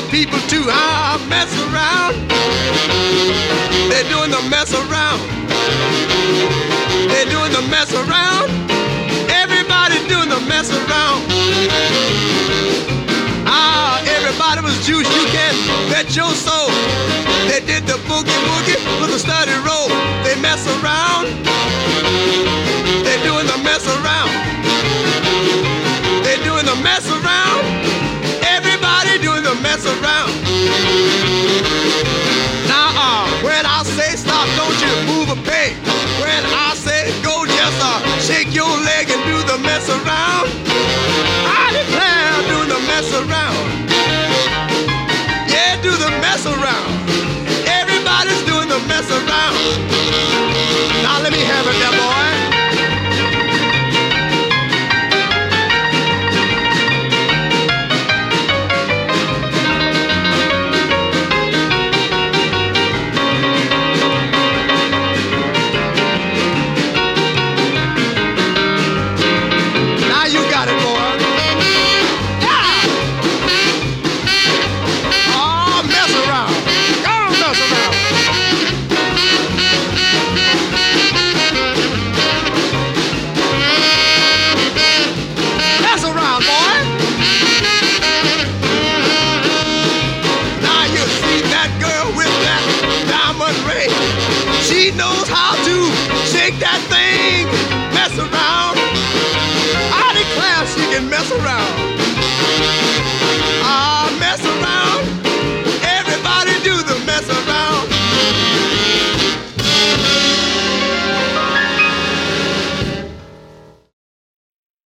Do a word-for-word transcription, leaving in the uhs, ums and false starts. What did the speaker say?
people too. Ah, mess around. They're doing the mess around. They're doing the mess around. Everybody doing the mess around. Ah, everybody was juice. You can bet your soul. They did the boogie woogie with a study roll. They mess around. They're doing the mess around. They're doing the mess around. Everybody doing the mess around. Now, uh, when I say stop, don't you move a peg. When I say go, just uh, shake your leg and do the mess around. I declare, doing the mess around. Yeah, do the mess around. Everybody's doing the mess around. Now let me have it there, boy. She knows how to shake that thing, mess around. I declare she can mess around.